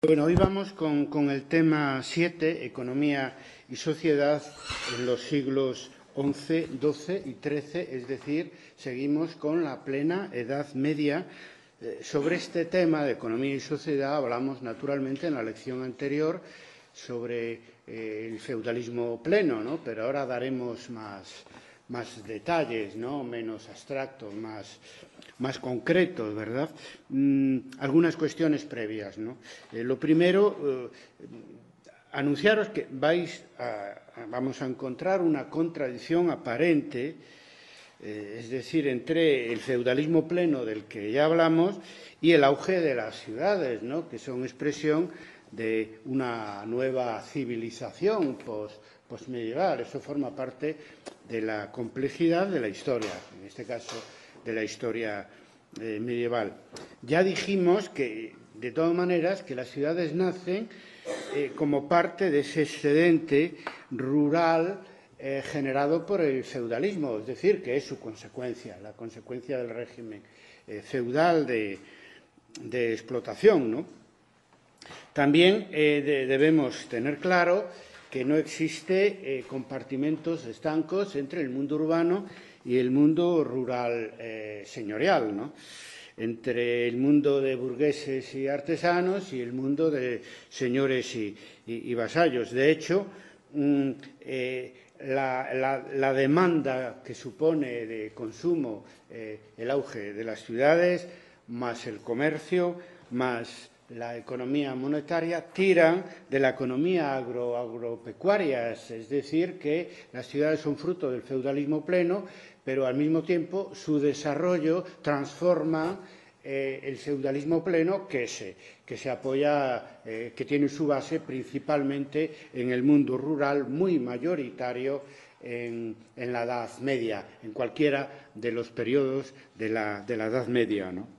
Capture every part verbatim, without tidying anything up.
Bueno, hoy vamos con, con el tema siete, Economía y Sociedad en los siglos once, doce y trece, es decir, seguimos con la plena Edad Media. Eh, sobre este tema de Economía y Sociedad hablamos naturalmente en la lección anterior sobre eh, el feudalismo pleno, ¿no? Pero ahora daremos más, más detalles, ¿no? Menos abstractos, más, más concretos, ¿verdad? Mm, algunas cuestiones previas, ¿no? Eh, lo primero, eh, anunciaros que vais a, a, vamos a encontrar una contradicción aparente, eh, es decir, entre el feudalismo pleno del que ya hablamos y el auge de las ciudades, ¿no? Que son expresión de una nueva civilización post, postmedieval. Eso forma parte de la complejidad de la historia, en este caso de la historia eh, medieval. Ya dijimos que, de todas maneras, que las ciudades nacen eh, como parte de ese excedente rural eh, generado por el feudalismo, es decir, que es su consecuencia, la consecuencia del régimen eh, feudal de, de explotación, ¿no? También eh, de, debemos tener claro que no existe eh, compartimentos estancos entre el mundo urbano y el mundo rural eh, señorial, ¿no? Entre el mundo de burgueses y artesanos y el mundo de señores y, y, y vasallos. De hecho, mmm, eh, la, la, la demanda que supone de consumo eh, el auge de las ciudades, más el comercio, más la economía monetaria, tiran de la economía agro, agropecuaria, es decir, que las ciudades son fruto del feudalismo pleno, pero al mismo tiempo su desarrollo transforma eh, el feudalismo pleno que se, que se apoya, eh, que tiene su base principalmente en el mundo rural muy mayoritario en, en la Edad Media, en cualquiera de los periodos de la, de la Edad Media, ¿no?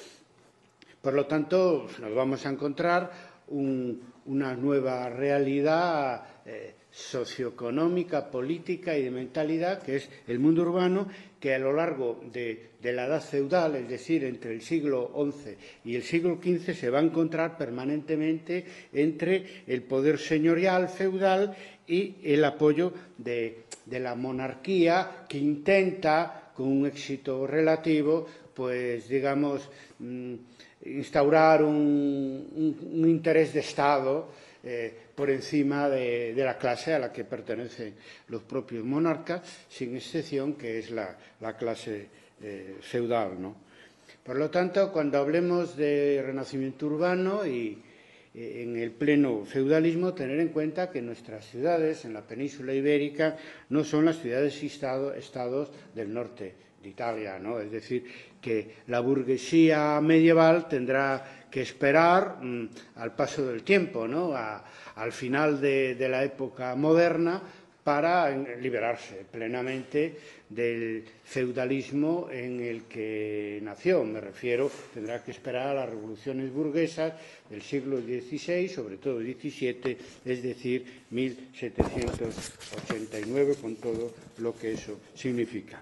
Por lo tanto, nos vamos a encontrar un, una nueva realidad eh, socioeconómica, política y de mentalidad, que es el mundo urbano, que a lo largo de, de la edad feudal, es decir, entre el siglo once y el siglo quince, se va a encontrar permanentemente entre el poder señorial feudal y el apoyo de, de la monarquía, que intenta, con un éxito relativo, pues, digamos, mmm, instaurar un, un, un interés de Estado eh, por encima de, de la clase a la que pertenecen los propios monarcas, sin excepción, que es la, la clase eh, feudal, ¿no? Por lo tanto, cuando hablemos de renacimiento urbano y eh, en el pleno feudalismo, tener en cuenta que nuestras ciudades en la península ibérica no son las ciudades y estado, estados del norte de Italia, ¿no? Es decir, que la burguesía medieval tendrá que esperar mmm, al paso del tiempo, ¿no? A, al final de, de la época moderna para liberarse plenamente del feudalismo en el que nació. Me refiero, tendrá que esperar a las revoluciones burguesas del siglo dieciséis, sobre todo diecisiete, es decir, mil setecientos ochenta y nueve, con todo lo que eso significa.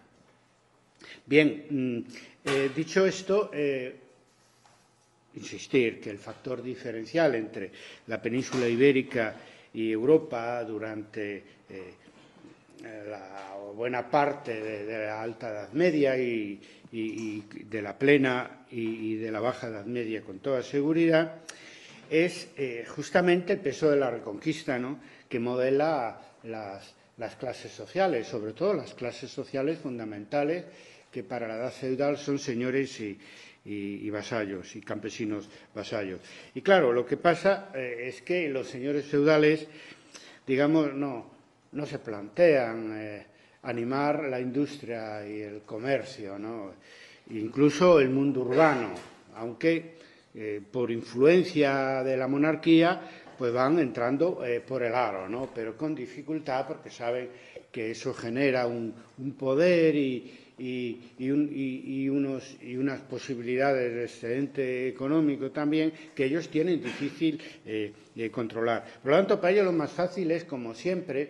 Bien, eh, dicho esto, eh, insistir que el factor diferencial entre la península ibérica y Europa durante eh, la buena parte de, de la alta Edad Media y, y, y de la plena y, y de la baja Edad Media con toda seguridad es eh, justamente el peso de la Reconquista, ¿no? Que modela las, las clases sociales, sobre todo las clases sociales fundamentales que para la edad feudal son señores y, y, y vasallos, y campesinos vasallos. Y claro, lo que pasa eh, es que los señores feudales, digamos, no, no se plantean eh, animar la industria y el comercio, ¿no? Incluso el mundo urbano, aunque eh, por influencia de la monarquía pues van entrando eh, por el aro, ¿no? Pero con dificultad, porque saben que eso genera un, un poder y, y, y, un, y, y, unos, y unas posibilidades de excedente económico también que ellos tienen difícil eh, de controlar. Por lo tanto, para ellos lo más fácil es, como siempre,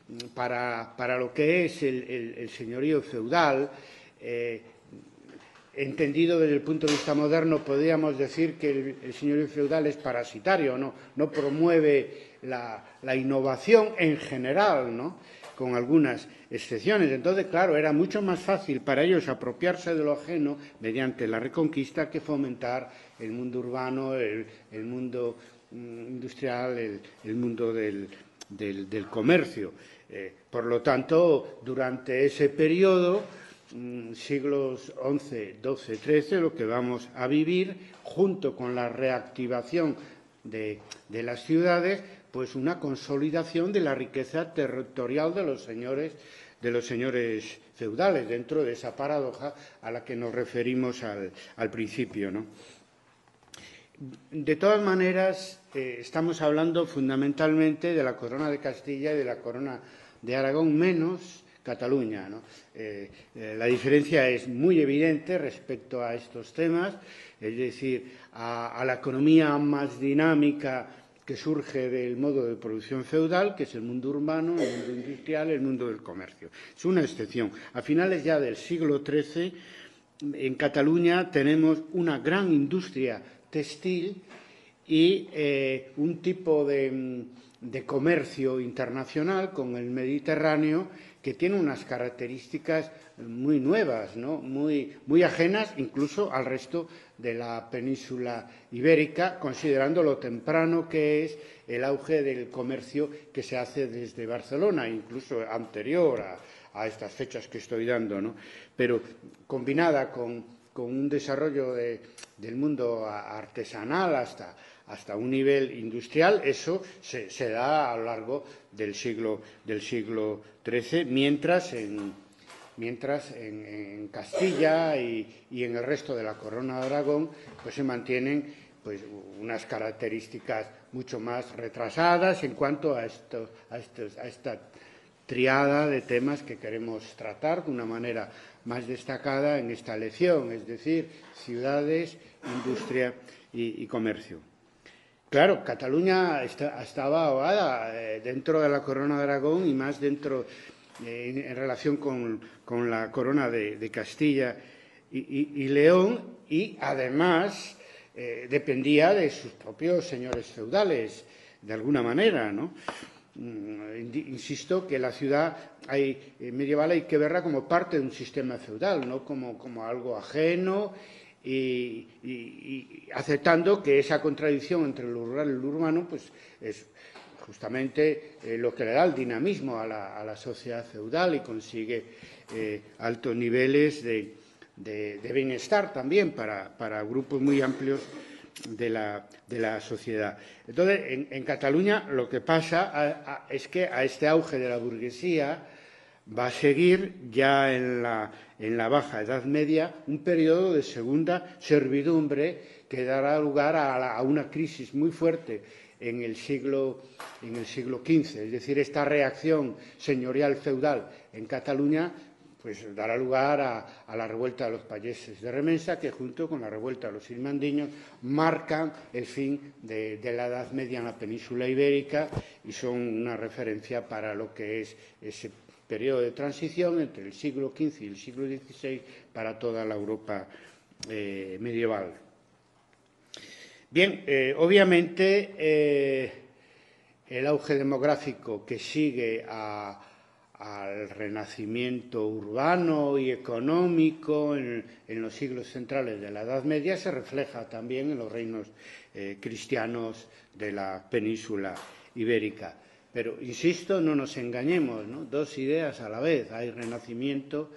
para, para lo que es el, el, el señorío feudal, eh, entendido desde el punto de vista moderno, podríamos decir que el, el señorío feudal es parasitario, no, no promueve la, la innovación en general, ¿no?, con algunas excepciones. Entonces, claro, era mucho más fácil para ellos apropiarse de lo ajeno mediante la reconquista que fomentar el mundo urbano, el, el mundo mm, industrial, el, el mundo del, del, del comercio. Eh, por lo tanto, durante ese periodo, mmm, siglos once, doce, trece, lo que vamos a vivir, junto con la reactivación de, de las ciudades, pues una consolidación de la riqueza territorial de los señores, de los señores feudales, dentro de esa paradoja a la que nos referimos al, al principio, ¿no? De todas maneras, eh, estamos hablando fundamentalmente de la corona de Castilla y de la corona de Aragón, menos Cataluña, ¿no? Eh, eh, la diferencia es muy evidente respecto a estos temas, es decir, a, a la economía más dinámica que surge del modo de producción feudal, que es el mundo urbano, el mundo industrial, el mundo del comercio. Es una excepción. A finales ya del siglo trece, en Cataluña tenemos una gran industria textil y eh, un tipo de, de comercio internacional con el Mediterráneo que tiene unas características muy nuevas, ¿no?, muy, muy ajenas incluso al resto de la península ibérica, considerando lo temprano que es el auge del comercio que se hace desde Barcelona, incluso anterior a, a estas fechas que estoy dando, ¿no? Pero combinada con, con un desarrollo de, del mundo artesanal hasta, hasta un nivel industrial, eso se, se da a lo largo del siglo, del siglo trece, mientras en Mientras en, en Castilla y, y en el resto de la corona de Aragón pues se mantienen pues, unas características mucho más retrasadas en cuanto a, esto, a, estos, a esta triada de temas que queremos tratar de una manera más destacada en esta lección, es decir, ciudades, industria y, y comercio. Claro, Cataluña está, estaba ahogada eh, dentro de la corona de Aragón y más dentro En, en relación con, con la corona de, de Castilla y, y, y León, y además eh, dependía de sus propios señores feudales, de alguna manera, ¿no? Insisto que la ciudad hay, eh, medieval hay que verla como parte de un sistema feudal, no como, como algo ajeno, y, y, y aceptando que esa contradicción entre lo rural y lo urbano pues es justamente eh, lo que le da el dinamismo a la, a la sociedad feudal y consigue eh, altos niveles de, de, de bienestar también para, para grupos muy amplios de la, de la sociedad. Entonces, en, en Cataluña lo que pasa a, a, es que a este auge de la burguesía va a seguir ya en la, en la Baja Edad Media un periodo de segunda servidumbre que dará lugar a, la, a una crisis muy fuerte en el siglo, en el siglo quince. Es decir, esta reacción señorial feudal en Cataluña pues dará lugar a, a la revuelta de los payeses de Remensa, que junto con la revuelta de los irmandiños marcan el fin de, de la Edad Media en la península ibérica y son una referencia para lo que es ese periodo de transición entre el siglo quince y el siglo dieciséis para toda la Europa eh, medieval. Bien, eh, obviamente eh, el auge demográfico que sigue a, al renacimiento urbano y económico en, en los siglos centrales de la Edad Media se refleja también en los reinos eh, cristianos de la península ibérica. Pero, insisto, no nos engañemos, ¿no? Dos ideas a la vez. Hay renacimiento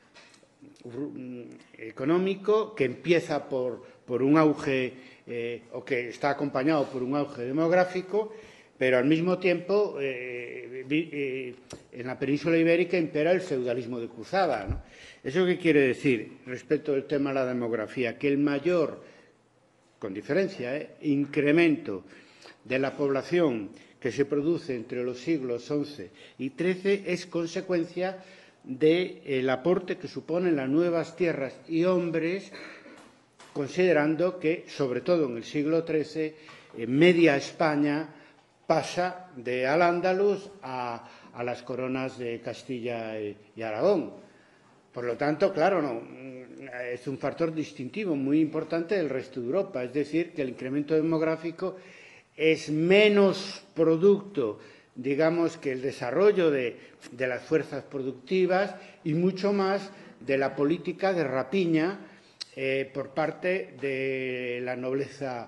económico que empieza por, por un auge eh, o que está acompañado por un auge demográfico, pero al mismo tiempo eh, eh, en la península ibérica impera el feudalismo de cruzada, ¿no? ¿Eso qué quiere decir respecto del tema de la demografía? Que el mayor, con diferencia, eh, incremento de la población que se produce entre los siglos once y trece es consecuencia del aporte que suponen las nuevas tierras y hombres, considerando que, sobre todo en el siglo trece, eh, media España pasa de Al-Ándalus a, a las coronas de Castilla y, y Aragón. Por lo tanto, claro, no, es un factor distintivo muy importante del resto de Europa. Es decir, que el incremento demográfico es menos producto, digamos, que el desarrollo de, de las fuerzas productivas y mucho más de la política de rapiña eh, por parte de la nobleza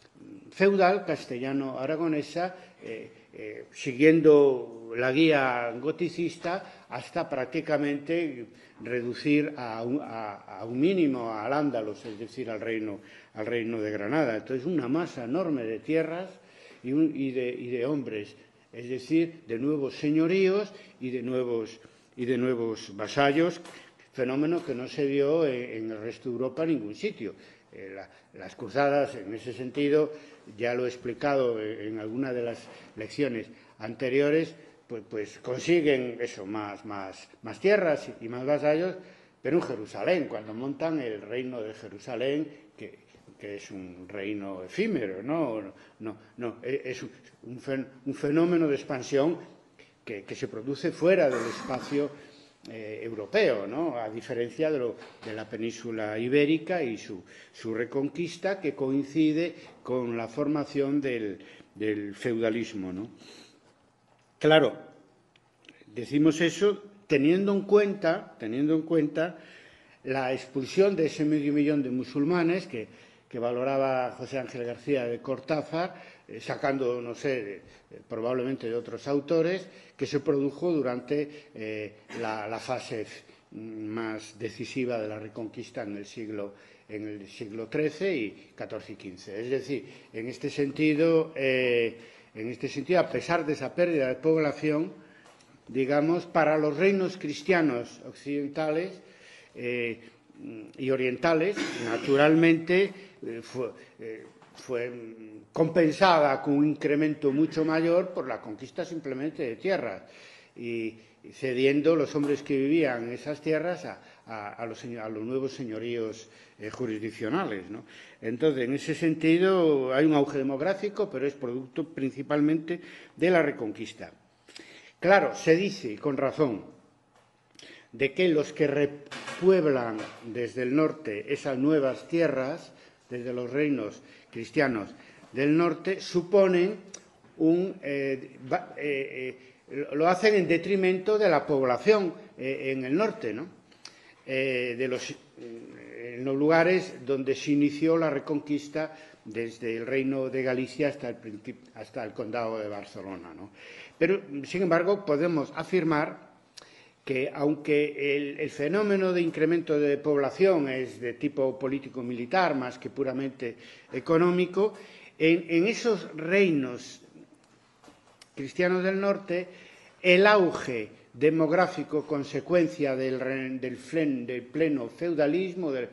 feudal castellano-aragonesa, eh, eh, siguiendo la guía goticista hasta prácticamente reducir a un, a, a un mínimo al Ándalos, es decir, al reino, al reino de Granada. Entonces, una masa enorme de tierras y, un, y, de, y de hombres, es decir, de nuevos señoríos y de nuevos, y de nuevos vasallos, fenómeno que no se dio en, en el resto de Europa en ningún sitio. Eh, la, las cruzadas, en ese sentido, ya lo he explicado en, en alguna de las lecciones anteriores, pues, pues consiguen eso, más, más, más tierras y más vasallos, pero en Jerusalén, cuando montan el reino de Jerusalén, que, que es un reino efímero, ¿no? no, no es un, un fenómeno de expansión que, que se produce fuera del espacio eh, europeo, ¿no? A diferencia de, lo, de la península ibérica y su, su reconquista, que coincide con la formación del, del feudalismo, ¿no? Claro, decimos eso teniendo en cuenta, teniendo en cuenta la expulsión de ese medio millón de musulmanes que, que valoraba José Ángel García de Cortázar, eh, sacando, no sé, de, de, probablemente de otros autores, que se produjo durante eh, la, la fase más decisiva de la Reconquista en el siglo en el siglo trece y catorce y quince. Es decir, en este sentido, eh, en este sentido, a pesar de esa pérdida de población, digamos, para los reinos cristianos occidentales eh, y orientales, naturalmente eh, fue, eh, fue compensada con un incremento mucho mayor por la conquista simplemente de tierras y cediendo los hombres que vivían en esas tierras a, a, a, los, a los nuevos señoríos eh, jurisdiccionales, ¿no? Entonces, en ese sentido, hay un auge demográfico, pero es producto principalmente de la Reconquista. Claro, se dice, con razón, de que los que repueblan desde el norte esas nuevas tierras, desde los reinos cristianos del norte, suponen un... Eh, eh, eh, lo hacen en detrimento de la población eh, en el norte, ¿no? Eh, de los, en los lugares donde se inició la Reconquista desde el Reino de Galicia hasta el, hasta el Condado de Barcelona, ¿no? Pero, sin embargo, podemos afirmar que, aunque el, el fenómeno de incremento de población es de tipo político-militar más que puramente económico, en, en esos reinos cristianos del norte, el auge demográfico consecuencia del, del, flen, del pleno feudalismo del,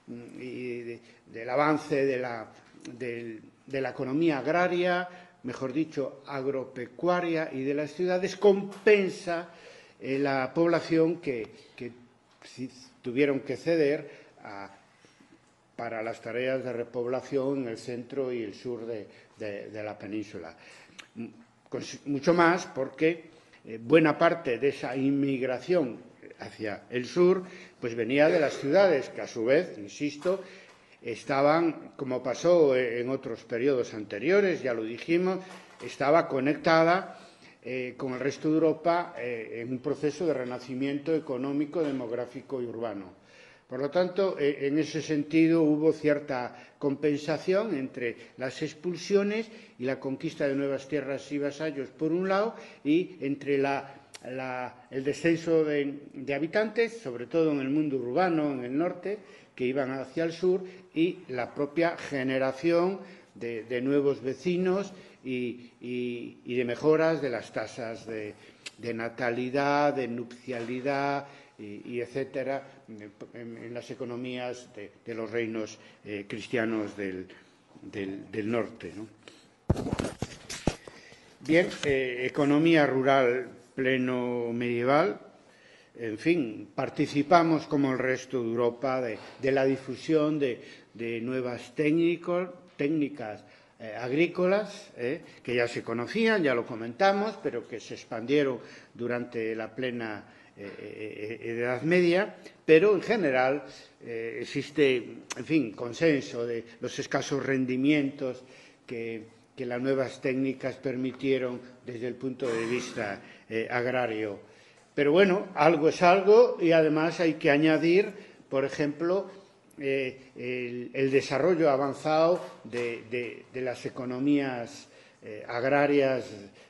y de, del avance de la, de, de la economía agraria, mejor dicho, agropecuaria y de las ciudades, compensa eh, la población que, que si tuvieron que ceder a, para las tareas de repoblación en el centro y el sur de, de, de la península. Mucho más porque eh, buena parte de esa inmigración hacia el sur pues venía de las ciudades, que a su vez, insisto, estaban, como pasó en otros periodos anteriores, ya lo dijimos, estaba conectada eh, con el resto de Europa eh, en un proceso de renacimiento económico, demográfico y urbano. Por lo tanto, eh, en ese sentido hubo cierta compensación entre las expulsiones y la conquista de nuevas tierras y vasallos, por un lado, y entre la, la, el descenso de, de habitantes, sobre todo en el mundo urbano, en el norte, que iban hacia el sur, y la propia generación de, de nuevos vecinos y, y, y de mejoras de las tasas de, de natalidad, de nupcialidad, y, y etcétera, en, en las economías de, de los reinos eh, cristianos del, del, del norte, ¿no? Bien, eh, economía rural pleno medieval. En fin, participamos como el resto de Europa de, de la difusión de, de nuevas técnicos, técnicas eh, agrícolas eh, que ya se conocían, ya lo comentamos, pero que se expandieron durante la plena eh, eh, Edad Media, pero en general eh, existe, en fin, consenso de los escasos rendimientos que, que las nuevas técnicas permitieron desde el punto de vista eh, agrario. Pero bueno, algo es algo y además hay que añadir, por ejemplo, eh, el, el desarrollo avanzado de, de, de las economías eh, agrarias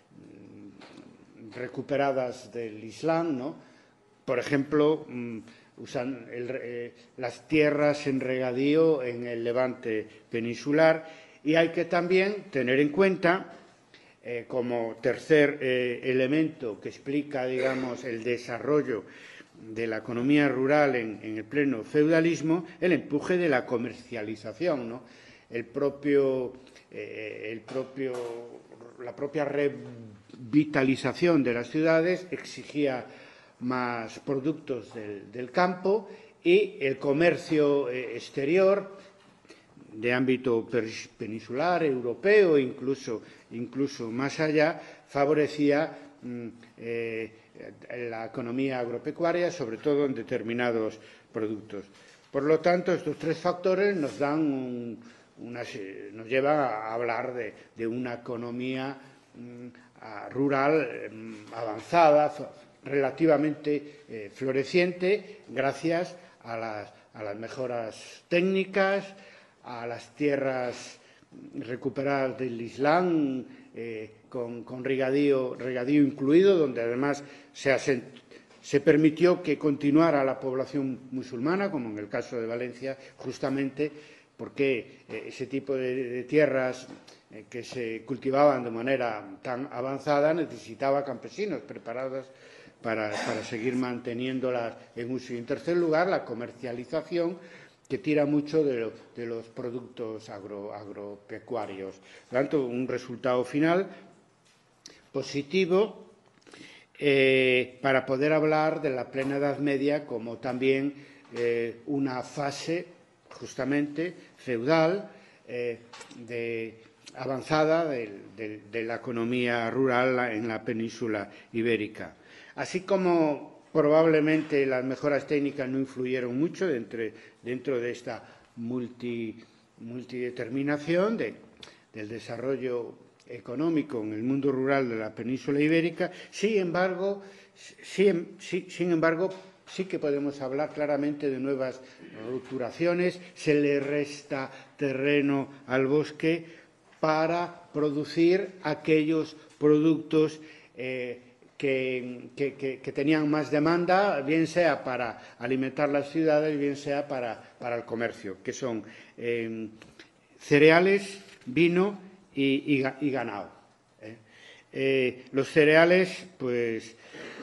recuperadas del Islam, ¿no? Por ejemplo, mmm, usan el, eh, las tierras en regadío en el Levante peninsular, y hay que también tener en cuenta, eh, como tercer eh, elemento que explica, digamos, el desarrollo de la economía rural en, en el pleno feudalismo, el empuje de la comercialización, ¿no? El propio, eh, el propio, la propia revitalización de las ciudades exigía más productos del, del campo, y el comercio eh, exterior de ámbito peninsular, europeo, incluso, incluso más allá, favorecía mm, eh, la economía agropecuaria, sobre todo en determinados productos. Por lo tanto, estos tres factores nos dan un, una, nos llevan a hablar de, de una economía mm, rural mm, avanzada, relativamente eh, floreciente, gracias a las, a las mejoras técnicas, a las tierras recuperadas del Islam, eh, con, con regadío, regadío incluido, donde además se, asent, se permitió que continuara la población musulmana, como en el caso de Valencia, justamente porque eh, ese tipo de, de tierras eh, que se cultivaban de manera tan avanzada necesitaba campesinos preparados para, para seguir manteniéndolas en uso. Y en tercer lugar, la comercialización, que tira mucho de, lo, de los productos agro, agropecuarios. Por lo tanto, un resultado final positivo eh, para poder hablar de la plena Edad Media como también eh, una fase justamente feudal eh, de, avanzada de, de, de la economía rural en la península ibérica. Así como probablemente las mejoras técnicas no influyeron mucho dentro, dentro de esta multi, multideterminación de, del desarrollo económico en el mundo rural de la península ibérica. Sin embargo, sí, sí, sin embargo, sí que podemos hablar claramente de nuevas rupturaciones. Se le resta terreno al bosque para producir aquellos productos eh, Que, que, que, que tenían más demanda, bien sea para alimentar las ciudades, bien sea para, para el comercio, que son eh, cereales, vino y, y, y ganado. ¿eh? Eh, los cereales, pues,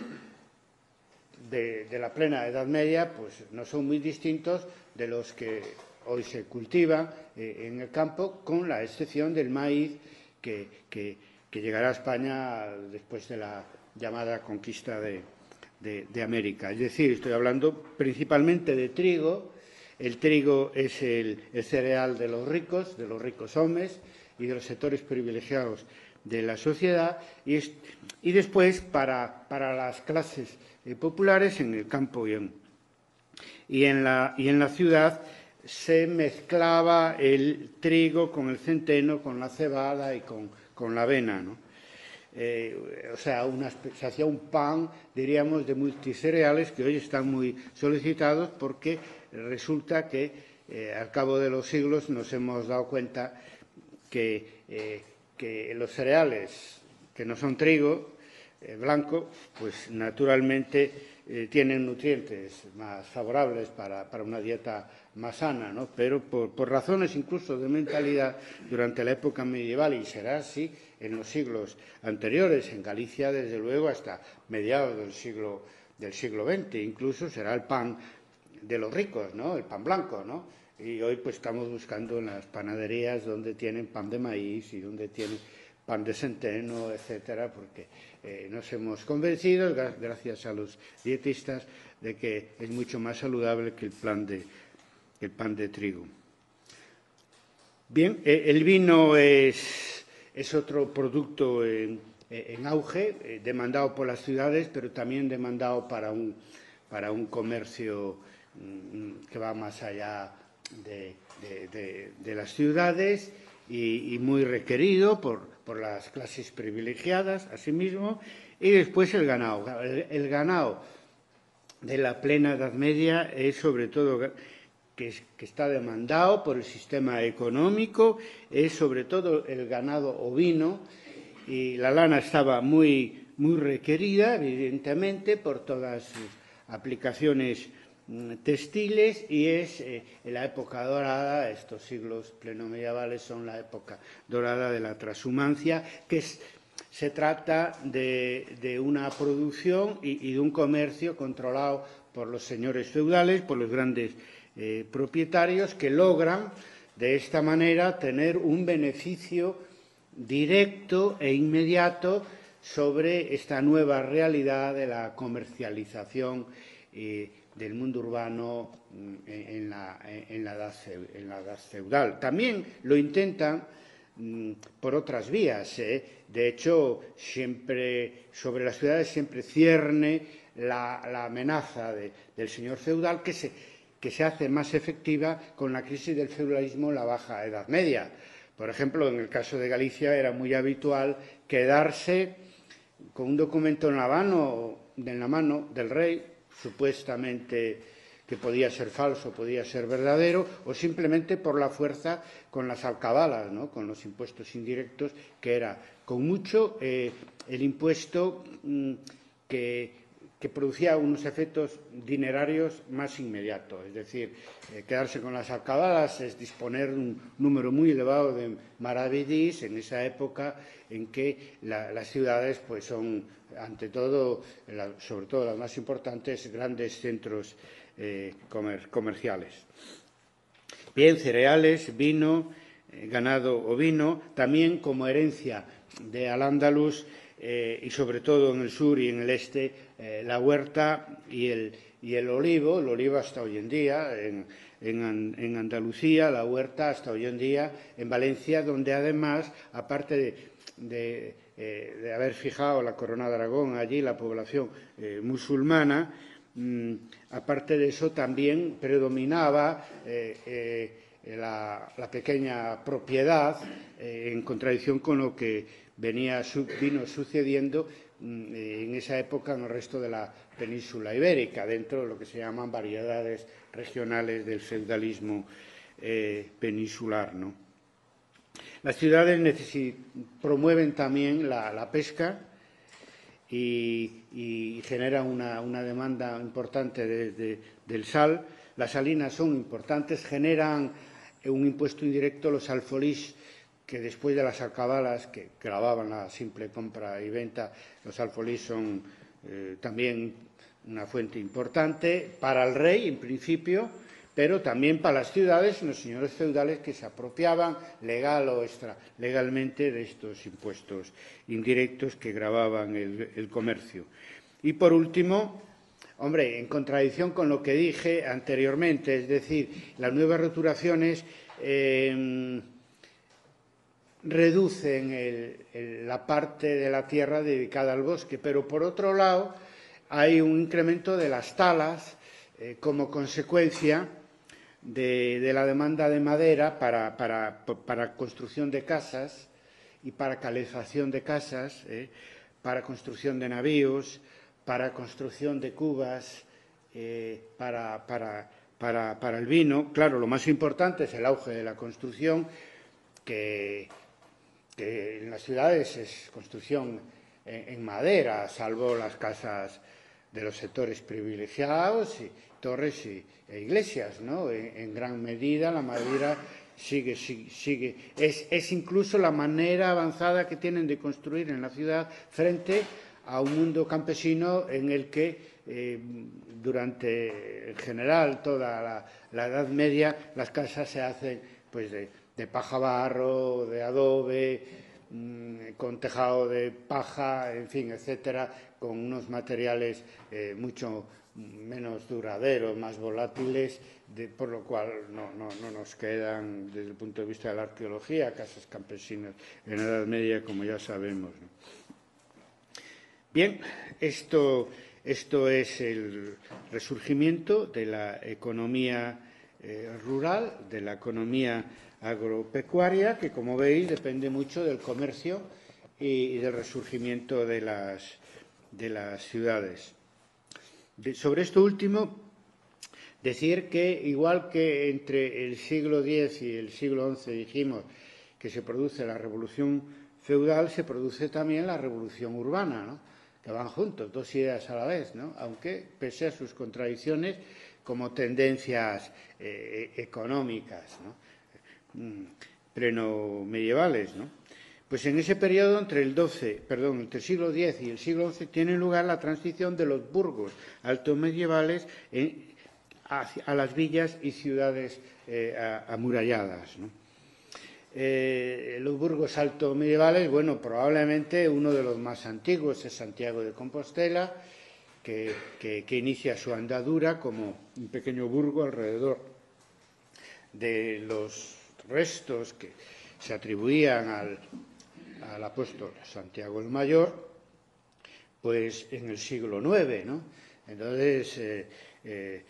de, de la plena Edad Media, pues no son muy distintos de los que hoy se cultivan eh, en el campo, con la excepción del maíz que, que, que llegará a España después de la llamada conquista de, de, de América. Es decir, estoy hablando principalmente de trigo. El trigo es el, el cereal de los ricos, de los ricos hombres y de los sectores privilegiados de la sociedad, y, es, y después para, para las clases eh, populares en el campo y en, y, en la, y en la ciudad se mezclaba el trigo con el centeno, con la cebada y con, con la avena, ¿no? Eh, o sea, una, se hacía un pan, diríamos, de multicereales que hoy están muy solicitados porque resulta que eh, al cabo de los siglos nos hemos dado cuenta que, eh, que los cereales que no son trigo eh, blanco, pues naturalmente eh, tienen nutrientes más favorables para, para una dieta más sana, ¿no? Pero por, por razones incluso de mentalidad durante la época medieval, y será así en los siglos anteriores, en Galicia desde luego hasta mediados del siglo, del siglo veinte, incluso será el pan de los ricos, ¿no? El pan blanco, ¿no? Y hoy pues estamos buscando en las panaderías donde tienen pan de maíz y donde tienen pan de centeno, etcétera, porque eh, nos hemos convencido, gracias a los dietistas, de que es mucho más saludable que el, plan de, el pan de trigo. Bien, eh, el vino es, es otro producto eh, eh, en auge, eh, demandado por las ciudades, pero también demandado para un, para un comercio mm, que va más allá de, de, de, de las ciudades y, y muy requerido por, por las clases privilegiadas, asimismo, y después el ganado. El, el ganado de la plena Edad Media es sobre todo que, que está demandado por el sistema económico, es sobre todo el ganado ovino, y la lana estaba muy, muy requerida, evidentemente, por todas sus aplicaciones textiles, y es eh, la época dorada. Estos siglos plenomedievales son la época dorada de la transhumancia, que es, se trata de, de una producción y, y de un comercio controlado por los señores feudales, por los grandes eh, propietarios, que logran de esta manera tener un beneficio directo e inmediato sobre esta nueva realidad de la comercialización eh, del mundo urbano en la, en, la edad, en la edad feudal. También lo intentan mm, por otras vías. ¿eh? De hecho, siempre sobre las ciudades siempre cierne la, la amenaza de, del señor feudal, que se, que se hace más efectiva con la crisis del feudalismo en la Baja Edad Media. Por ejemplo, en el caso de Galicia era muy habitual quedarse con un documento en la mano, en la mano del rey, supuestamente que podía ser falso, podía ser verdadero, o simplemente por la fuerza con las alcabalas, ¿no? Con los impuestos indirectos, que era con mucho eh, el impuesto mmm, que, que producía unos efectos dinerarios más inmediatos. Es decir, eh, quedarse con las alcabalas es disponer de un número muy elevado de maravedís en esa época en que la, las ciudades pues son, ante todo, la, sobre todo las más importantes, grandes centros eh, comer, comerciales. Bien, cereales, vino, eh, ganado ovino, también como herencia de Al-Ándalus, eh, y sobre todo en el sur y en el este, eh, la huerta y el, y el olivo, el olivo hasta hoy en día, en, en, en Andalucía, la huerta hasta hoy en día, en Valencia, donde además, aparte de, de, eh, de haber fijado la corona de Aragón allí, la población eh, musulmana, mmm, aparte de eso también predominaba eh, eh, la, la pequeña propiedad, eh, en contradicción con lo que venía, vino sucediendo en esa época en el resto de la península ibérica, dentro de lo que se llaman variedades regionales del feudalismo eh, peninsular, ¿no? Las ciudades promueven también la, la pesca y, y generan una, una demanda importante de, de, del sal. Las salinas son importantes, generan un impuesto indirecto, los alfolís, que después de las alcabalas que grababan la simple compra y venta, los alfolís son eh, también una fuente importante para el rey, en principio, pero también para las ciudades y los señores feudales que se apropiaban legal o extra legalmente de estos impuestos indirectos que gravaban el, el comercio. Y por último, hombre, en contradicción con lo que dije anteriormente, es decir, las nuevas roturaciones eh, reducen el, el, la parte de la tierra dedicada al bosque, pero por otro lado hay un incremento de las talas eh, como consecuencia de, de la demanda de madera para, para, para construcción de casas y para calefacción de casas, eh, para construcción de navíos, para construcción de cubas, eh, para, para, para, para el vino. Claro, lo más importante es el auge de la construcción, que que en las ciudades es construcción en, en madera, salvo las casas de los sectores privilegiados, y torres y, e iglesias, ¿no? En, en gran medida la madera sigue, sigue, sigue. Es, es incluso la manera avanzada que tienen de construir en la ciudad frente a un mundo campesino en el que eh, durante, en general, toda la, la Edad Media, las casas se hacen pues de de paja barro, de adobe, mmm, con tejado de paja, en fin, etcétera, con unos materiales eh, mucho menos duraderos, más volátiles, de, por lo cual no, no, no nos quedan, desde el punto de vista de la arqueología, casas campesinas en la Edad Media, como ya sabemos, ¿no? Bien, esto, esto es el resurgimiento de la economía eh, rural, de la economía agropecuaria, que, como veis, depende mucho del comercio y, y del resurgimiento de las, de las ciudades. De, sobre esto último, decir que, igual que entre el siglo diez y el siglo once dijimos que se produce la revolución feudal, se produce también la revolución urbana, ¿no? Que van juntos, dos ideas a la vez, ¿no? Aunque, pese a sus contradicciones, como tendencias eh, económicas, ¿no? Pleno medievales, ¿no? Pues en ese periodo, entre el doce, perdón, entre el siglo diez y el siglo once, tiene lugar la transición de los burgos altomedievales en, a, a las villas y ciudades eh, a, amuralladas, ¿no? Eh, los burgos altomedievales, bueno, probablemente uno de los más antiguos es Santiago de Compostela, que, que, que inicia su andadura como un pequeño burgo alrededor de los restos que se atribuían al, al apóstol Santiago el Mayor, pues en el siglo nueve, ¿no? Entonces, eh, eh,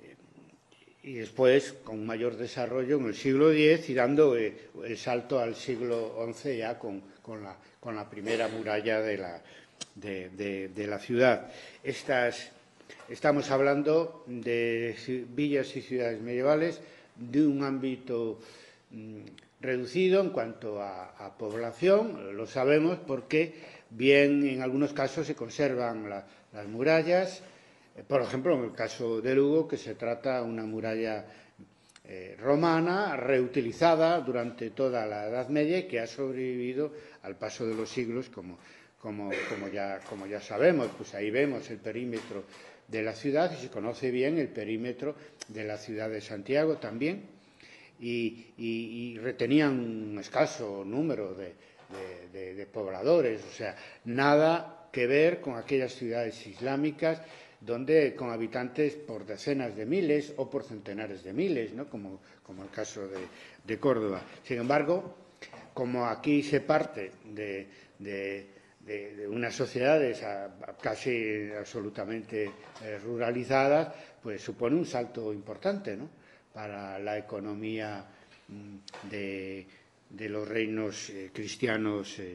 y después con mayor desarrollo en el siglo diez y dando eh, el salto al siglo once ya con, con, la, con la primera muralla de la, de, de, de la ciudad. Estas, estamos hablando de villas y ciudades medievales de un ámbito mmm, reducido en cuanto a, a población, lo sabemos porque bien en algunos casos se conservan la, las murallas. Por ejemplo, en el caso de Lugo, que se trata de una muralla eh, romana reutilizada durante toda la Edad Media y que ha sobrevivido al paso de los siglos, como, como, como, ya, como ya sabemos. Pues ahí vemos el perímetro de la ciudad y se conoce bien el perímetro de la ciudad de Santiago también. Y, y, y retenían un escaso número de, de, de, de pobladores, o sea, nada que ver con aquellas ciudades islámicas donde con habitantes por decenas de miles o por centenares de miles, ¿no? como, como el caso de, de Córdoba. Sin embargo, como aquí se parte de, de, de, de unas sociedades a, a casi absolutamente eh, ruralizadas, pues supone un salto importante, ¿no? Para la economía de, de los reinos eh, cristianos eh,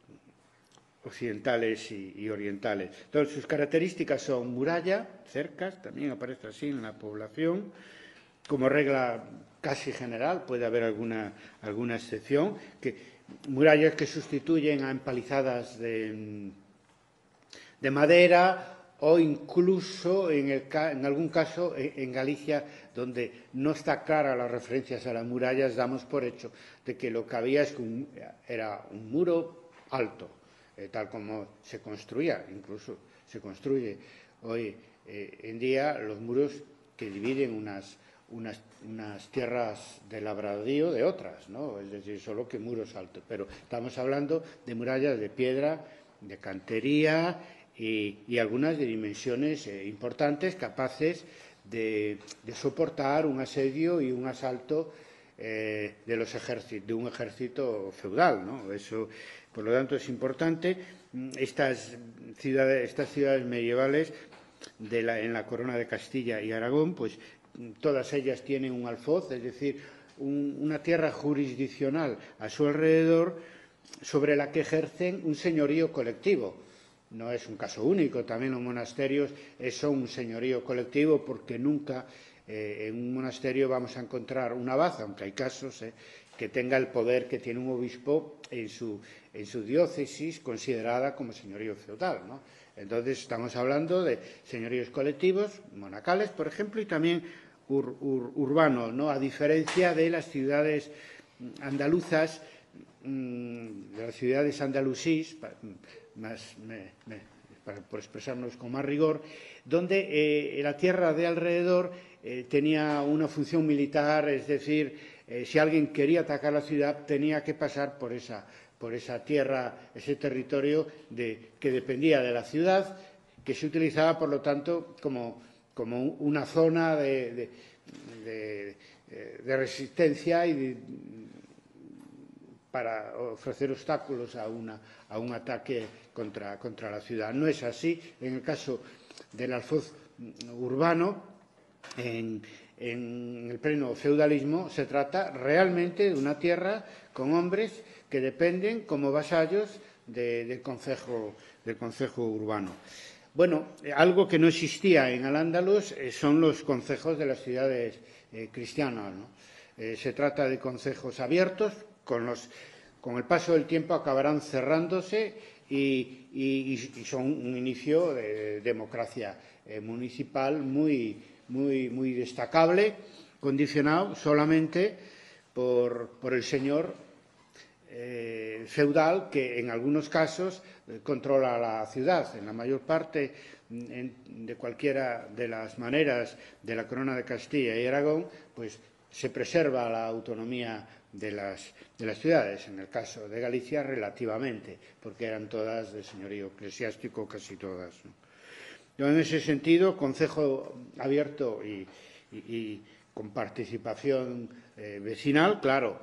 occidentales y, y orientales. Entonces, sus características son muralla, cercas, también aparece así en la población, como regla casi general, puede haber alguna, alguna excepción, que murallas que sustituyen a empalizadas de, de madera o incluso, en, el, en algún caso, en Galicia, donde no está clara las referencias a las murallas, damos por hecho de que lo que había es que un, era un muro alto, eh, tal como se construía, incluso se construye hoy eh, en día los muros que dividen unas, unas, unas tierras de labradío de otras, ¿no? Es decir, solo que muros altos. Pero estamos hablando de murallas de piedra, de cantería y, y algunas de dimensiones eh, importantes, capaces de, de soportar un asedio y un asalto eh, de, los ejércitos, de un ejército feudal, ¿no? Eso, por lo tanto, es importante. Estas ciudades, estas ciudades medievales de la, en la corona de Castilla y Aragón, pues todas ellas tienen un alfoz, es decir, un, una tierra jurisdiccional a su alrededor sobre la que ejercen un señorío colectivo. No es un caso único, también los monasterios son un señorío colectivo porque nunca eh, en un monasterio vamos a encontrar un abad, aunque hay casos eh, que tenga el poder que tiene un obispo en su, en su diócesis considerada como señorío feudal, ¿no? Entonces estamos hablando de señoríos colectivos, monacales, por ejemplo, y también ur, ur, urbanos, ¿no? A diferencia de las ciudades andaluzas, de las ciudades andalusís, más, me, me, para, por expresarnos con más rigor, donde eh, la tierra de alrededor eh, tenía una función militar, es decir, eh, si alguien quería atacar la ciudad tenía que pasar por esa, por esa tierra, ese territorio de, que dependía de la ciudad, que se utilizaba, por lo tanto, como, como una zona de, de, de, de resistencia y de, para ofrecer obstáculos a, una, a un ataque contra, contra la ciudad. No es así. En el caso del alfoz urbano, en, en el pleno feudalismo, se trata realmente de una tierra con hombres que dependen como vasallos de, del, concejo, del concejo urbano. Bueno, algo que no existía en Al-Ándalus eh, son los concejos de las ciudades eh, cristianas, ¿no? Eh, se trata de concejos abiertos, con, los, con el paso del tiempo acabarán cerrándose y, y, y son un inicio de democracia eh, municipal muy, muy, muy destacable, condicionado solamente por, por el señor eh, feudal que en algunos casos eh, controla la ciudad. En la mayor parte en, de cualquiera de las maneras de la Corona de Castilla y Aragón, pues se preserva la autonomía de las, de las ciudades. En el caso de Galicia, relativamente, porque eran todas de señorío eclesiástico, casi todas, ¿no? Yo, en ese sentido, concejo abierto y, y, y con participación eh, vecinal, claro.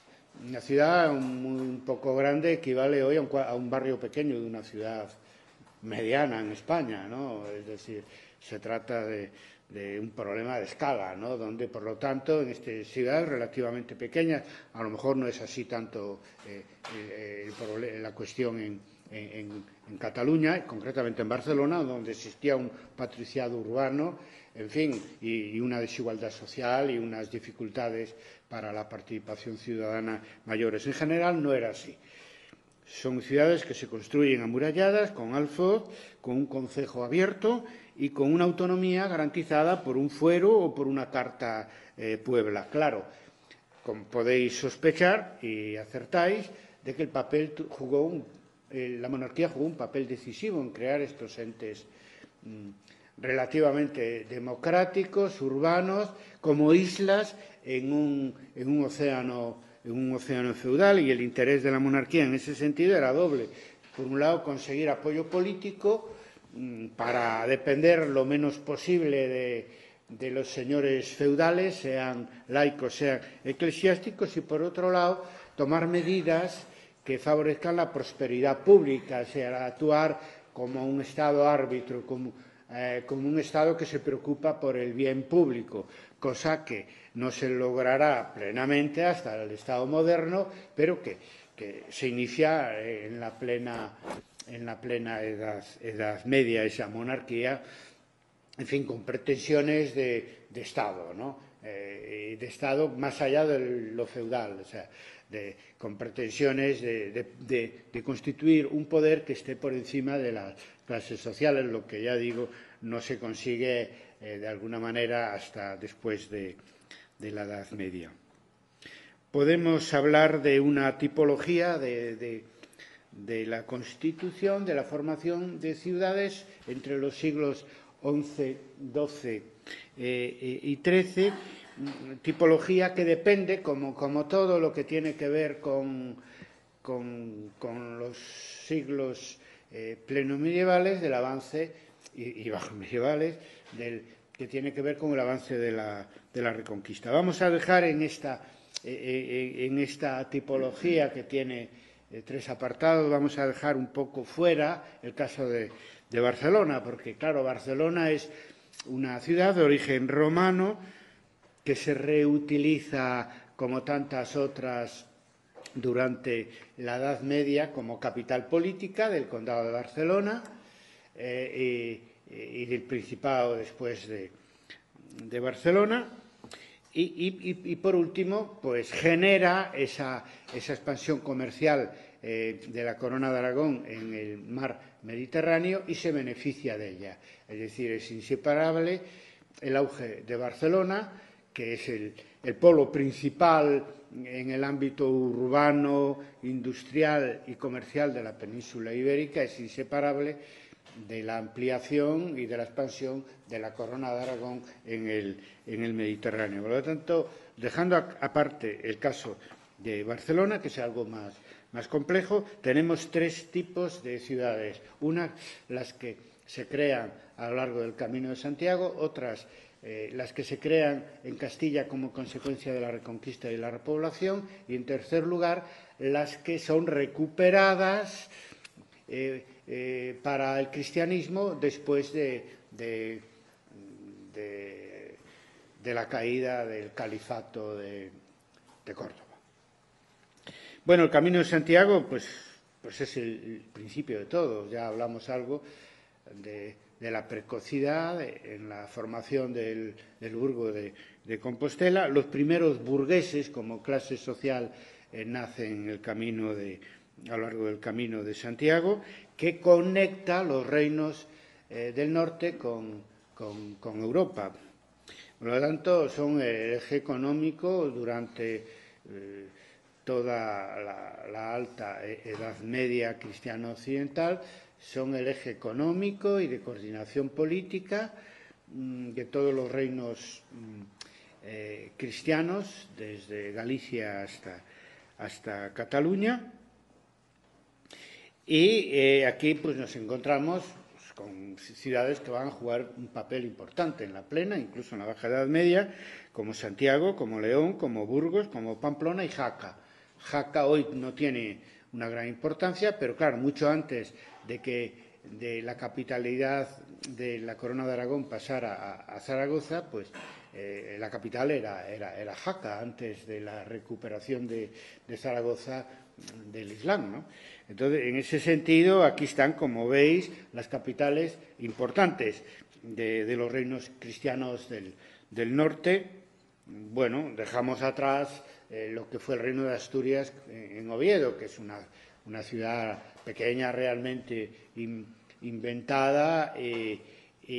Una ciudad un, un poco grande equivale hoy a un, a un barrio pequeño de una ciudad mediana en España, ¿no? Es decir, se trata de, de un problema de escala, ¿no? Donde, por lo tanto, en estas ciudades relativamente pequeñas, a lo mejor no es así tanto eh, eh, el problema, la cuestión en, en, en Cataluña, concretamente en Barcelona, donde existía un patriciado urbano, en fin, y, y una desigualdad social y unas dificultades para la participación ciudadana mayores. En general no era así. Son ciudades que se construyen amuralladas, con alfoz, con un concejo abierto y con una autonomía garantizada por un fuero o por una carta eh, puebla. Claro, como podéis sospechar y acertáis, de que el papel jugó un, eh, la monarquía jugó un papel decisivo en crear estos entes mmm, relativamente democráticos, urbanos, como islas en un, en un océano, en un océano feudal, y el interés de la monarquía en ese sentido era doble. Por un lado, conseguir apoyo político mmm, para depender lo menos posible de, de los señores feudales, sean laicos, sean eclesiásticos, y por otro lado, tomar medidas que favorezcan la prosperidad pública, o sea, actuar como un Estado árbitro, como Eh, como un Estado que se preocupa por el bien público, cosa que no se logrará plenamente hasta el Estado moderno, pero que, que se inicia en la plena, en la plena edad, edad media, esa monarquía, en fin, con pretensiones de, de Estado, ¿no? Eh, de Estado más allá de lo feudal, o sea, de, con pretensiones de, de, de, de constituir un poder que esté por encima de las clases sociales, lo que ya digo no se consigue eh, de alguna manera hasta después de, de la Edad Media. Podemos hablar de una tipología de, de, de la constitución, de la formación de ciudades entre los siglos once, doce eh, y trece, tipología que depende, como, como todo lo que tiene que ver con, con, con los siglos eh, plenomedievales, del avance, y, y bajomedievales, del, que tiene que ver con el avance de la, de la Reconquista. Vamos a dejar en esta, eh, en esta tipología que tiene eh, tres apartados, vamos a dejar un poco fuera el caso de, de Barcelona, porque, claro, Barcelona es una ciudad de origen romano que se reutiliza, como tantas otras, durante la Edad Media como capital política del Condado de Barcelona eh, y, y del Principado después de, de Barcelona. Y, y, y, por último, pues genera esa, esa expansión comercial eh, de la Corona de Aragón en el mar Mediterráneo y se beneficia de ella. Es decir, es inseparable el auge de Barcelona, que es el, el polo principal en el ámbito urbano, industrial y comercial de la península ibérica, es inseparable de la ampliación y de la expansión de la Corona de Aragón en el, en el Mediterráneo. Por lo tanto, dejando aparte el caso de Barcelona, que es algo más, más complejo, tenemos tres tipos de ciudades. Unas, las que se crean a lo largo del Camino de Santiago, otras eh, las que se crean en Castilla como consecuencia de la Reconquista y la repoblación, y en tercer lugar, las que son recuperadas eh, eh, para el cristianismo después de, de, de, de la caída del califato de, de Córdoba. Bueno, el Camino de Santiago, pues, pues es el, el principio de todo. Ya hablamos algo de, de la precocidad en la formación del, del burgo de, de Compostela. Los primeros burgueses, como clase social, eh, nacen en el camino de, a lo largo del Camino de Santiago, que conecta los reinos eh, del norte con, con, con Europa. Por lo tanto, son el eje económico durante eh, toda la, la alta Edad Media cristiana occidental, son el eje económico y de coordinación política mmm, de todos los reinos mmm, eh, cristianos, desde Galicia hasta, hasta Cataluña. Y eh, aquí pues, nos encontramos pues, con ciudades que van a jugar un papel importante en la plena, incluso en la Baja Edad Media, como Santiago, como León, como Burgos, como Pamplona y Jaca. Jaca hoy no tiene una gran importancia, pero claro, mucho antes de que de la capitalidad de la Corona de Aragón pasara a, a Zaragoza, pues eh, la capital era, era, era Jaca, antes de la recuperación de, de Zaragoza del Islam, ¿no? Entonces, en ese sentido, aquí están, como veis, las capitales importantes de, de los reinos cristianos del, del norte. Bueno, dejamos atrás eh, lo que fue el reino de Asturias en, en Oviedo, que es una, una ciudad pequeña realmente in, inventada e, e,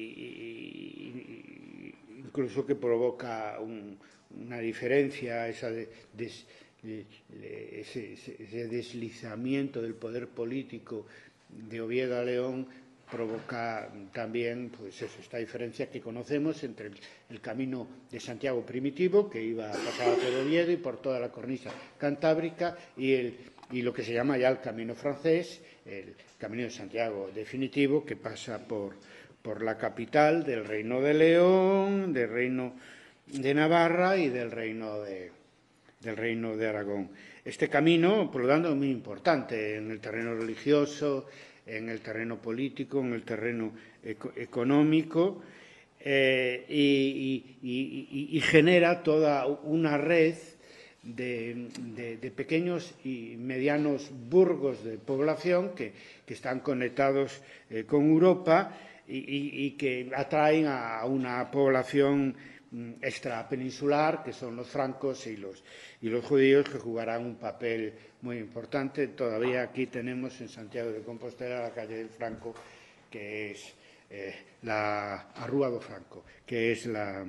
e incluso que provoca un, una diferencia, esa de, de, de, ese, ese deslizamiento del poder político de Oviedo a León provoca también pues eso, esta diferencia que conocemos entre el, el camino de Santiago primitivo, que iba a pasar por Oviedo y por toda la cornisa cantábrica, y, el, y lo que se llama ya el camino francés, el camino de Santiago definitivo, que pasa por, por la capital del Reino de León, del Reino de Navarra y del Reino de, del Reino de Aragón. Este camino, por lo tanto, es muy importante en el terreno religioso, en el terreno político, en el terreno eco económico, eh, y, y, y, y genera toda una red de, de, de pequeños y medianos burgos de población que, que están conectados eh, con Europa y, y, y que atraen a una población extrapeninsular, que son los francos y los, y los judíos, que jugarán un papel muy importante. Todavía aquí tenemos en Santiago de Compostela la calle del Franco, que es eh, la a Rúa do Franco, que es la,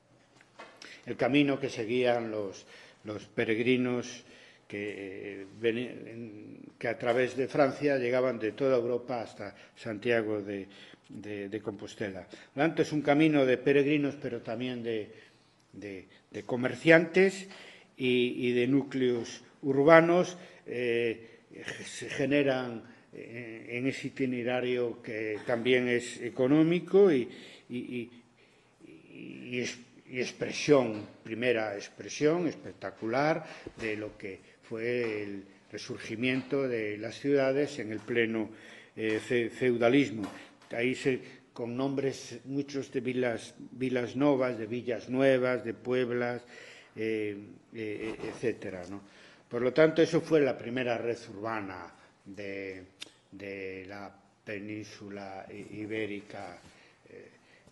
el camino que seguían los, los peregrinos que, eh, que a través de Francia llegaban de toda Europa hasta Santiago de De, de Compostela. Por lo tanto, es un camino de peregrinos, pero también de, de, de comerciantes y, y de núcleos urbanos. Eh, se generan eh, en ese itinerario que también es económico y, y, y, y, es, y expresión, primera expresión espectacular de lo que fue el resurgimiento de las ciudades en el pleno eh, feudalismo. Ahí se, con nombres muchos de vilas, vilas novas, de villas nuevas, de pueblas, eh, eh, etcétera, ¿no? Por lo tanto, eso fue la primera red urbana de, de la península ibérica eh,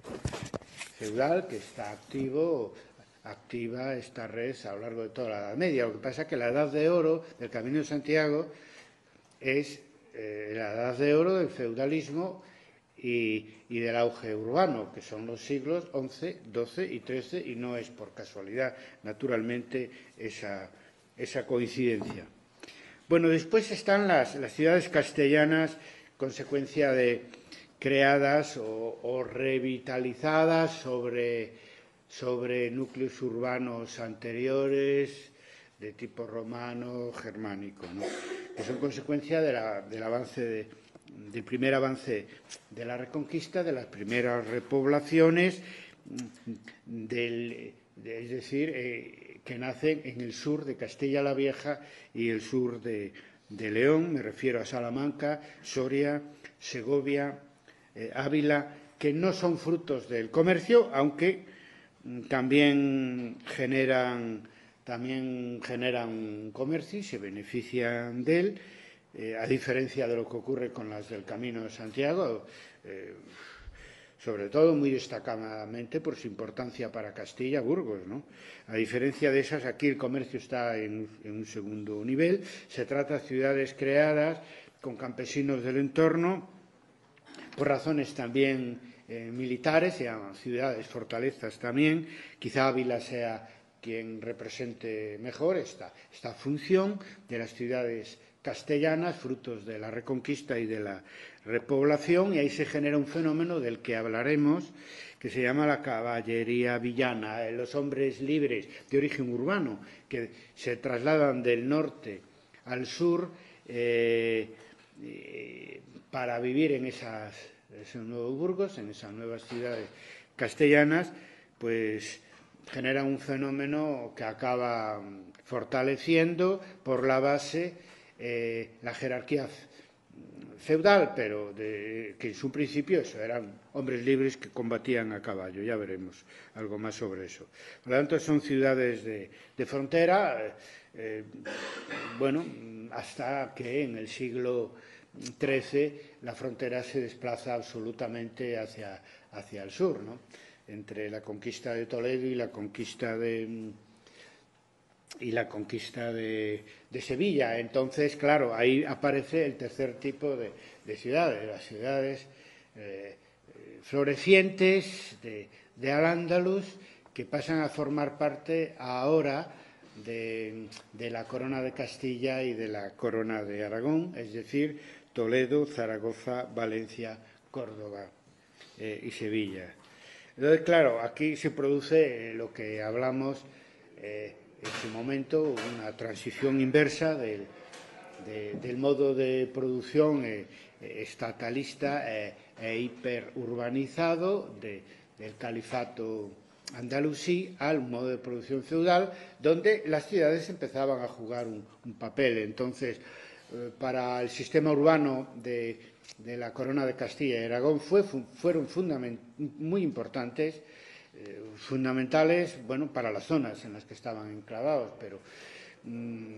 feudal, que está activo, activa esta red a lo largo de toda la Edad Media. Lo que pasa es que la Edad de Oro del Camino de Santiago es eh, la Edad de Oro del feudalismo Y, y del auge urbano, que son los siglos once, doce y trece, y no es por casualidad, naturalmente, esa, esa coincidencia. Bueno, después están las, las ciudades castellanas, consecuencia de creadas o, o revitalizadas sobre, sobre núcleos urbanos anteriores, de tipo romano, germánico, ¿no? Que son consecuencia de la, del avance de del primer avance de la Reconquista, de las primeras repoblaciones del, de, es decir, eh, que nacen en el sur de Castilla la Vieja y el sur de, de León. Me refiero a Salamanca, Soria, Segovia, eh, Ávila, que no son frutos del comercio, aunque mm, también generan, también generan comercio y se benefician de él, eh, a diferencia de lo que ocurre con las del Camino de Santiago, eh, sobre todo muy destacadamente por su importancia para Castilla, Burgos, ¿no? A diferencia de esas, aquí el comercio está en, en un segundo nivel. Se trata de ciudades creadas con campesinos del entorno, por razones también eh, militares, se llaman ciudades, fortalezas también. Quizá Ávila sea quien represente mejor esta, esta función de las ciudades castellanas, frutos de la Reconquista y de la repoblación, y ahí se genera un fenómeno del que hablaremos, que se llama la caballería villana, los hombres libres de origen urbano, que se trasladan del norte al sur eh, eh, para vivir en esas, esos nuevos burgos, en esas nuevas ciudades castellanas, pues genera un fenómeno que acaba fortaleciendo por la base eh, la jerarquía feudal, pero de, que en su principio eso, eran hombres libres que combatían a caballo. Ya veremos algo más sobre eso. Por lo tanto, son ciudades de, de frontera, eh, bueno, hasta que en el siglo trece la frontera se desplaza absolutamente hacia, hacia el sur, ¿no? Entre la conquista de Toledo y la conquista de y la conquista de, de Sevilla. Entonces, claro, ahí aparece el tercer tipo de, de ciudades, las ciudades eh, florecientes de, de Al-Ándalus, que pasan a formar parte ahora de, de la corona de Castilla y de la corona de Aragón, es decir, Toledo, Zaragoza, Valencia, Córdoba eh, y Sevilla. Entonces, claro, aquí se produce eh, lo que hablamos eh, en su momento, una transición inversa del, de, del modo de producción eh, estatalista eh, e hiperurbanizado de, del califato andalusí al modo de producción feudal, donde las ciudades empezaban a jugar un, un papel. Entonces, eh, para el sistema urbano de, de la Corona de Castilla y Aragón fue, fueron fundament, muy importantes, eh, fundamentales, bueno, para las zonas en las que estaban enclavados, pero mmm,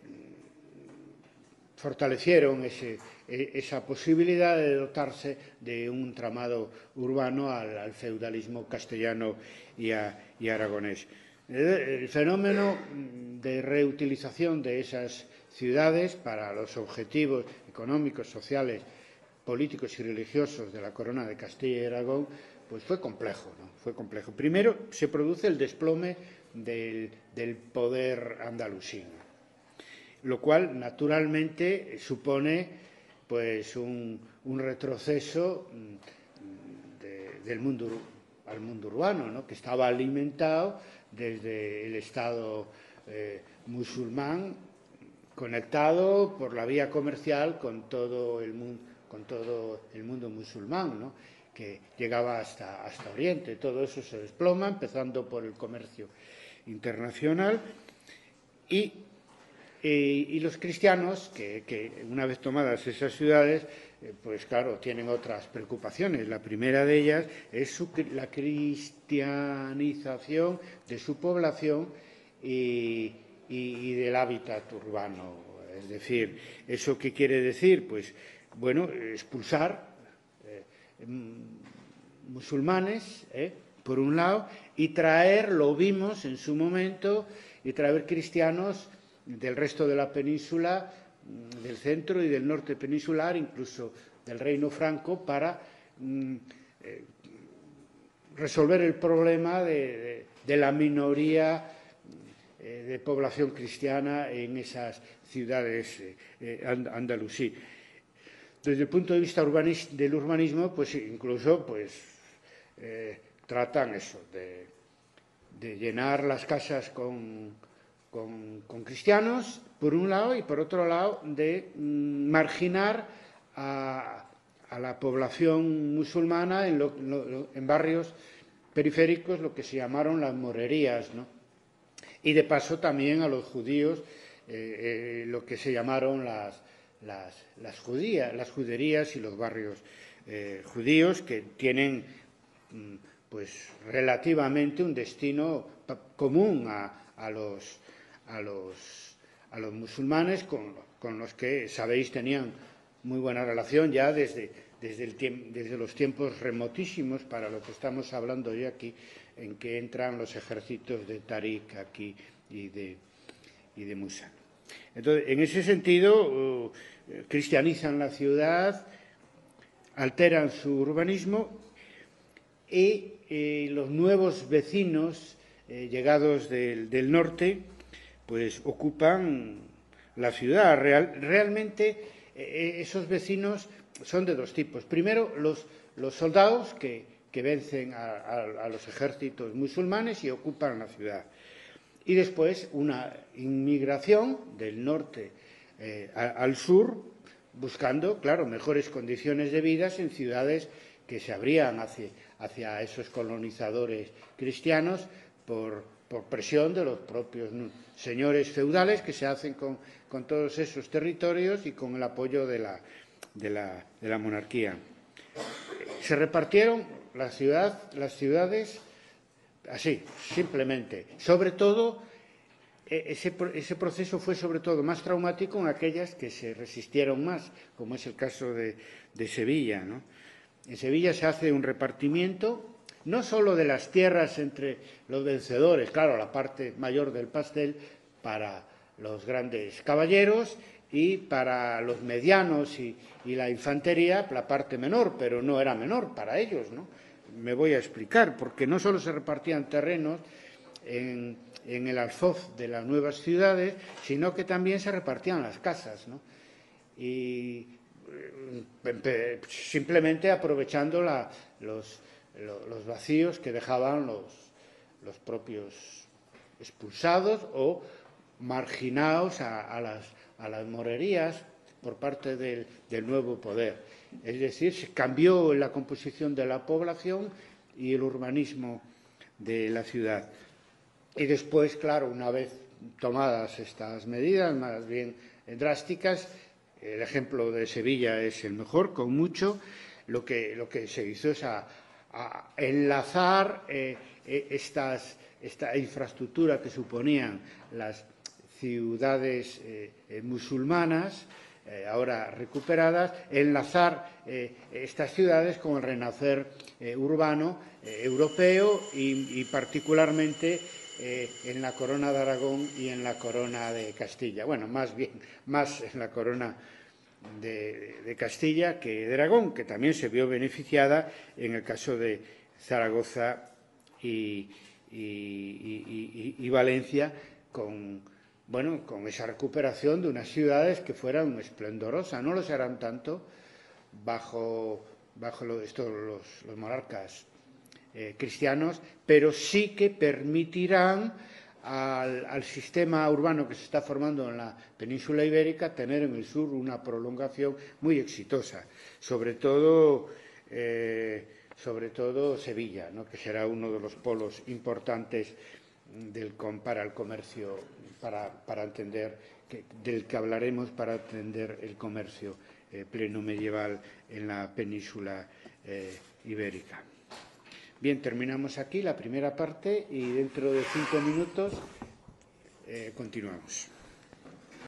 fortalecieron ese, esa posibilidad de dotarse de un entramado urbano al, al feudalismo castellano y, a, y aragonés. El, el fenómeno de reutilización de esas ciudades para los objetivos económicos, sociales, políticos y religiosos de la Corona de Castilla y Aragón, pues fue complejo, ¿no? Fue complejo. Primero se produce el desplome del, del poder andalusí, lo cual naturalmente supone pues un, un retroceso de, del mundo al mundo urbano, ¿no? Que estaba alimentado desde el Estado eh, musulmán, conectado por la vía comercial con todo el mundo, con todo el mundo musulmán, ¿no? Que llegaba hasta, hasta Oriente. Todo eso se desploma, empezando por el comercio internacional y Y, y los cristianos, que, que una vez tomadas esas ciudades, eh, pues claro, tienen otras preocupaciones. La primera de ellas es su, la cristianización de su población y, y, y del hábitat urbano. Es decir, ¿eso qué quiere decir? Pues, bueno, expulsar eh, musulmanes, eh, por un lado, y traer, lo vimos en su momento, y traer cristianos del resto de la península, del centro y del norte peninsular, incluso del Reino Franco, para mm, eh, resolver el problema de, de, de la minoría eh, de población cristiana en esas ciudades eh, andalusí. Desde el punto de vista urbanis, del urbanismo, pues incluso pues, eh, tratan eso, de, de llenar las casas con Con, con cristianos, por un lado, y por otro lado, de mm, marginar a, a la población musulmana en, lo, lo, en barrios periféricos lo que se llamaron las morerías, ¿no? Y de paso también a los judíos eh, eh, lo que se llamaron las, las, las, judías, las juderías y los barrios eh, judíos, que tienen pues relativamente un destino común a, a, los, a, los, a los musulmanes, con, con los que, sabéis, tenían muy buena relación ya desde, desde, el tiemp- desde los tiempos remotísimos, para lo que estamos hablando hoy aquí, en que entran los ejércitos de Tariq aquí y de, y de Musa. Entonces, en ese sentido, uh, cristianizan la ciudad, alteran su urbanismo y eh, los nuevos vecinos eh, llegados del, del norte pues ocupan la ciudad. Real, realmente eh, esos vecinos son de dos tipos. Primero, los, los soldados que, que vencen a, a, a los ejércitos musulmanes y ocupan la ciudad. Y después una inmigración del norte eh, a, al sur, buscando, claro, mejores condiciones de vida en ciudades que se abrían hacia, hacia esos colonizadores cristianos por, por presión de los propios señores feudales que se hacen con, con todos esos territorios y con el apoyo de la, de la, de la monarquía. Se repartieron la ciudad, las ciudades así, simplemente. Sobre todo, ese, ese proceso fue sobre todo más traumático en aquellas que se resistieron más, como es el caso de, de Sevilla, ¿no? En Sevilla se hace un repartimiento no solo de las tierras entre los vencedores, claro, la parte mayor del pastel para los grandes caballeros, y para los medianos y, y la infantería la parte menor, pero no era menor para ellos, ¿no? Me voy a explicar, porque no solo se repartían terrenos en, en el alfoz de las nuevas ciudades, sino que también se repartían las casas, ¿no? Y simplemente aprovechando la, los, los vacíos que dejaban los, los propios expulsados o marginados a, a, las, a las morerías por parte del, del nuevo poder. Es decir, se cambió la composición de la población y el urbanismo de la ciudad. Y después, claro, una vez tomadas estas medidas más bien drásticas, el ejemplo de Sevilla es el mejor, con mucho. Lo que, lo que se hizo es a, a enlazar eh, estas, esta infraestructura que suponían las ciudades eh, eh, musulmanas, eh, ahora recuperadas, enlazar eh, estas ciudades con el renacer eh, urbano eh, europeo y, y particularmente eh, en la corona de Aragón y en la corona de Castilla. Bueno, más bien, más en la corona de, de Castilla que de Aragón, que también se vio beneficiada en el caso de Zaragoza y, y, y, y, y Valencia, con, bueno, con esa recuperación de unas ciudades que fueran esplendorosas. No lo serán tanto bajo, bajo lo, estos, los, los monarcas eh, cristianos, pero sí que permitirán al, al sistema urbano que se está formando en la península ibérica tener en el sur una prolongación muy exitosa, sobre todo, eh, sobre todo Sevilla, ¿no?, que será uno de los polos importantes del, para el comercio, para, para entender, que, del que hablaremos para entender el comercio eh, pleno medieval en la península eh, ibérica. Bien, terminamos aquí la primera parte y dentro de cinco minutos eh, continuamos.